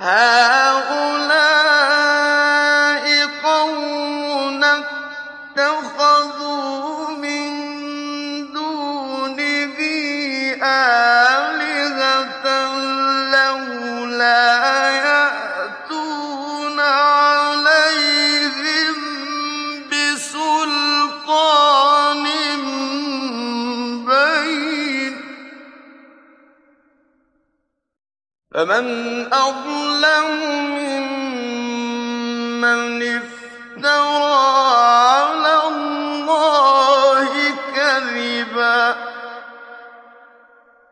هَٰؤُلَاءِ قَوْمُنَا اتَّخَذُوا مِن دُونِهِ آلِهَةً لَّوْلَا يَأْتُونَ عَلَيْهِم بِسُلْطَانٍ بَيِّنٍ ۖ فَمَنْ أَظْلَمُ مِمَّنِ افْتَرَىٰ